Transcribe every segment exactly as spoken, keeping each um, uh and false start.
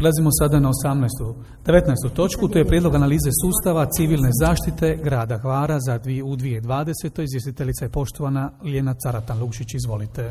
Prelazimo sada na osamnaestu, devetnaestu točku, to je prijedlog analize sustava civilne zaštite grada Hvara za dvije, u dvije tisuće dvadesetoj. Izvjestiteljica je poštovana Ljiljana Caratan-Lukšić, izvolite.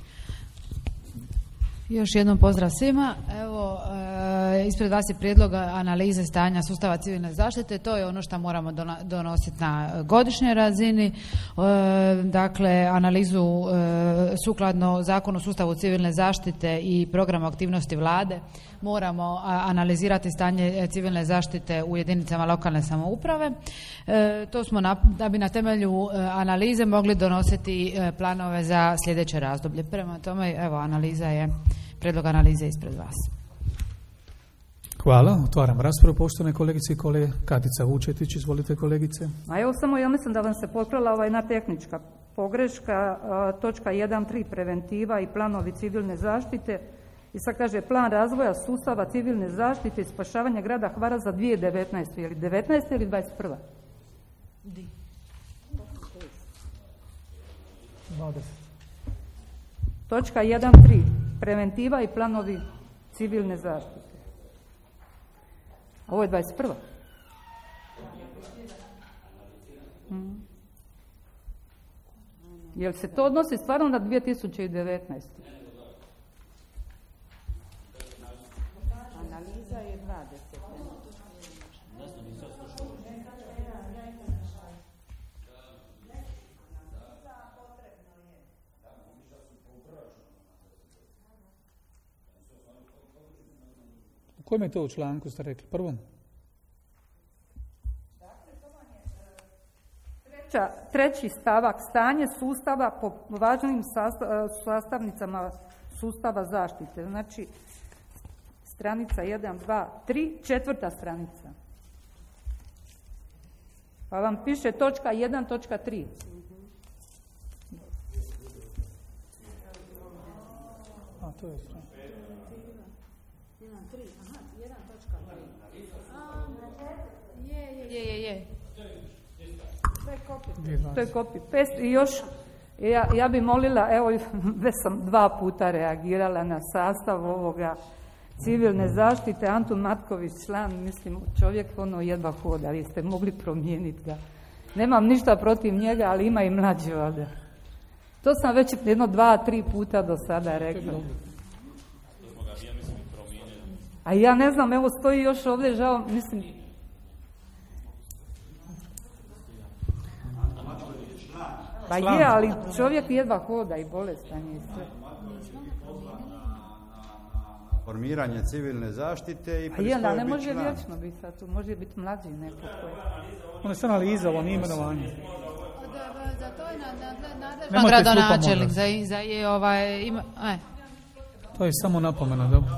Još jednom pozdrav svima. Evo, e, ispred vas je prijedlog analize stanja sustava civilne zaštite. To je ono što moramo donositi na godišnjoj razini. E, dakle, analizu e, sukladno Zakonu o sustavu civilne zaštite i programu aktivnosti vlade moramo analizirati stanje civilne zaštite u jedinicama lokalne samouprave. E, to smo na, da bi na temelju analize mogli donositi planove za sljedeće razdoblje. Prema tome, evo, analiza je prijedlog analize ispred vas. Hvala. Otvaram raspravu, poštovane kolegice i kolege. Katica Vučetić, izvolite kolegice. A evo samo ja mislim da vam se potkrala ova jedna tehnička pogreška, točka jedan tri preventiva i planovi civilne zaštite. I sad kaže plan razvoja sustava civilne zaštite i spašavanja grada Hvara za dvije tisuće devetnaestu. Je li devetnaesta ili dvadeset prva? Di? dvadeset. Točka jedan tri. Preventiva i planovi civilne zaštite. Ovo je dvadeset prva. Hmm. Jel se to odnosi stvarno na dvije tisuće devetnaestu? Analiza je dvadeset. U kojem je to u članku, ste rekli? Prvom? Treća, treći stavak, stanje sustava po važnim sastavnicama sustava zaštite. Znači, stranica jedan, dva, tri, četvrta stranica. Pa vam piše točka jedan, točka tri. A, to je stranica. Je, je, je. To je copy paste i još ja, ja bi molila, evo već sam dva puta reagirala na sastav ovoga civilne zaštite. Antun Matković, član, mislim, čovjek ono jedva hoda, ali ste mogli promijeniti ga. Nemam ništa protiv njega, ali ima i mlađe ovdje. To sam već jedno dva, tri puta do sada rekla. A ja ne znam, evo stoji još ovdje, žao, mislim... Pa je, ali čovjek jedva hoda i bolestan je sve. Formiranje civilne zaštite i pa je, da ne može član. vječno biti, sad tu može biti mlađi neko koji. Ono je sve analiza, ovo nije imenovanje. Za to je nadležan gradonačelnik, za, za je ovaj... Ima, aj. To je samo napomena, dobro.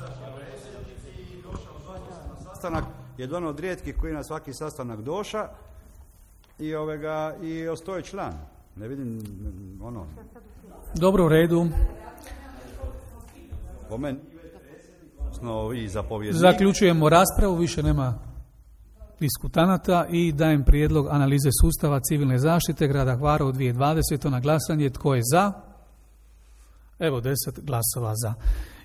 Sastanak je jedan od rijetkih koji na svaki sastanak doša i, ovega, i ostoje član. Ne vidim ono... Dobro, u redu. Po meni, no, i zapovjednik. Zaključujemo raspravu, više nema diskutanata i dajem prijedlog analize sustava civilne zaštite grada Hvara u dvije tisuće dvadesetoj na glasanje. Tko je za? Evo, deset glasova za.